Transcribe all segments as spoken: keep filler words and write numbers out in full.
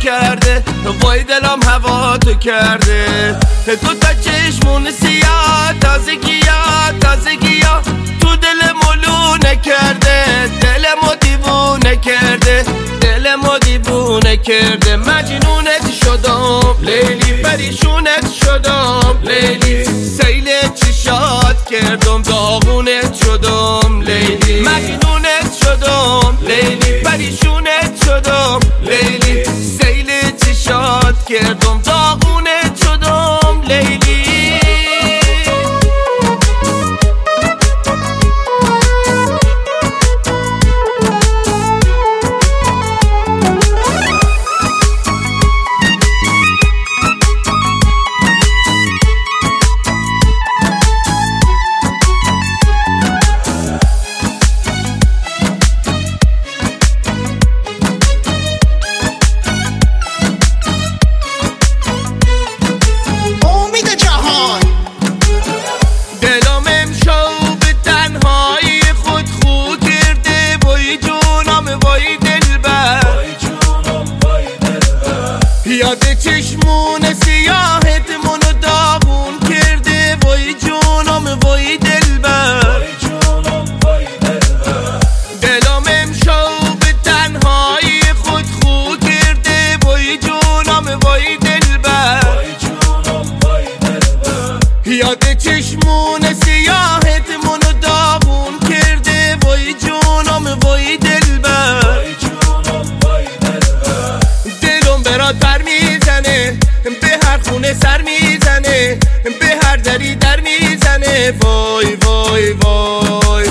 کرده، وای دلم هوا تو کرده. تو تا چشمون سیاه، تازگی‌ها تازگی‌ها تو دل ملونه کرده، دلمو دیوونه کرده، دلمو دیوونه کرده. مجنونت شدم لیلی، پریشونت شدم لیلی، سیل چشات کردم داغونت شدم لیلی. مجنونت شدم لیلی، پریشونت شدم لیلی، سیل چشات کردم داغونت شدم لیلی. یاد چشمون سیاهت منو داغون کرده، وای جونم وای دلبر، دلم امشب به تنهایی خود خو کرده، وای جونم وای دلبر. یاد چشمون سیاهت منو داغون کرده، وای جونم وای دلبر. پر میزنه به هر خونه سر میزنه، به هر دری در میزنه، وای وای وای.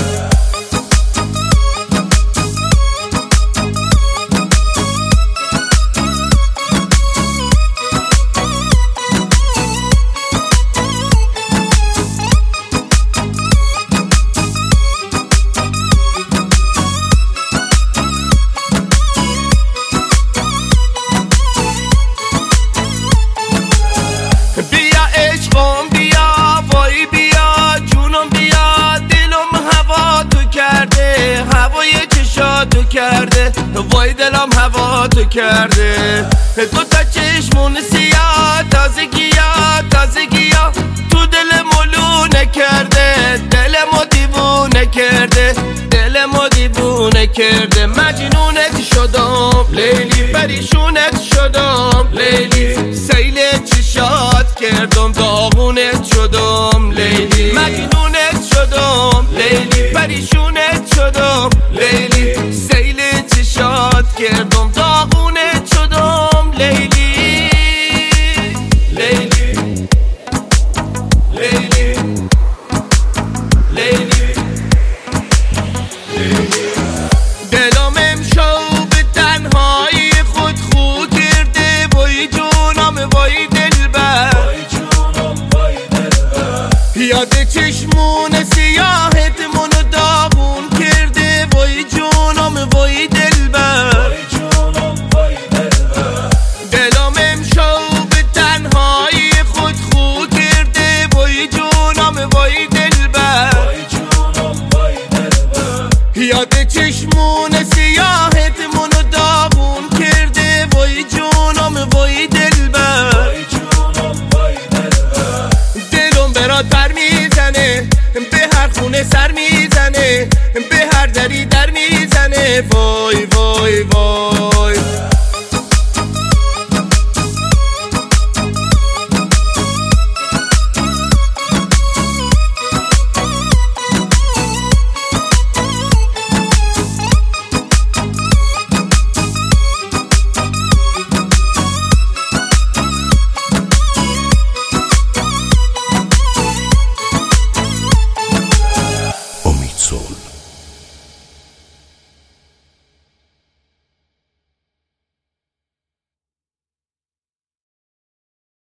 بیا عشقم بیا، وای بیا جونم بیا، دلم هوا تو کرده، هوای چشاتو کرده، وای دلم هوا تو کرده. تو تا چشمون سیاه، تازگی‌ها تازگی‌ها تو دل ملونه کرده، دلمو دیوونه کرده، دلمو دیوونه کرده. مجنونت شدم لیلی، پریشونت شدم لیلی، سیل چشات کردم داغونت شدم لیلی. مجنونت شدم لیلی، پریشونت شدم لیلی، سیل چشات کردم داغونت شدم لیلی. لیلی لیلی لیلی لیلی. دلم امشب به تنهایی خود خو کرده، وای جونم وای دلبر، یاد چشمون سیاهت منو داغون کرده، وای جونم وای دلبر. دلم امشب به تنهایی خود خو کرده، وای جونم وای دلبر. یاد چشمون سیاهت منو داغون کرده، وای جونم وای دلبر. دلم برات پر میزنه به هر خونه سر میزنه، به هر دری در میزنه، وای وای وای.